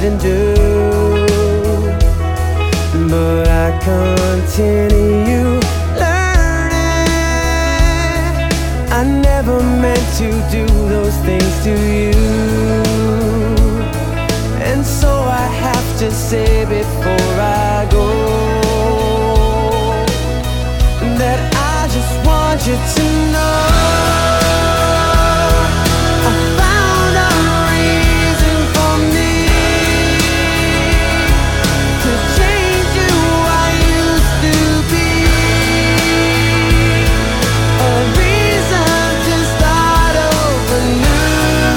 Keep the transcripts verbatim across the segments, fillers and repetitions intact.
can do, but I continue learning. I never meant to do those things to you, and so I have to say before I go that I just want you to know I found a reason for me to change who I used to be, a reason to start over new,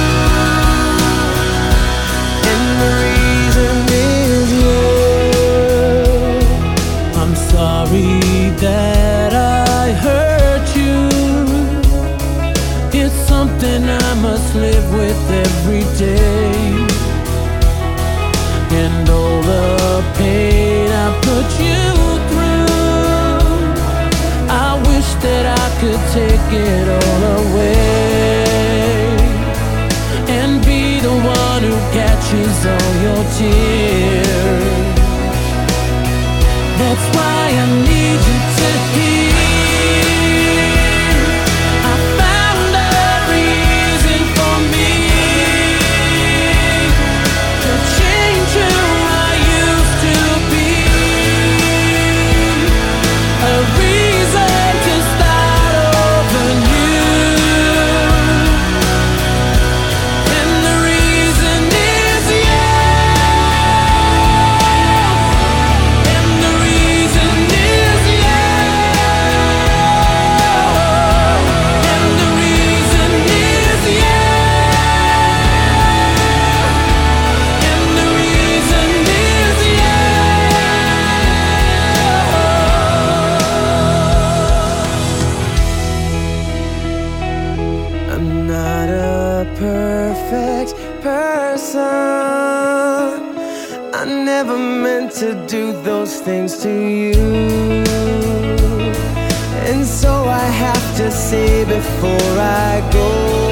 and the reason is you. I'm sorry that I hurt you. It's something I must live with every day, and all the pain I put you through, I wish that I could take it all away and be the one who catches all your tears. That's why I need you to hear. I found a reason for me to change who I used to be, a reason to start over new, and the reason is you. And the reason is you. And the reason is you. And the reason is you. I'm not a perfect person. I never meant to do those things to you, and so I have to say before I go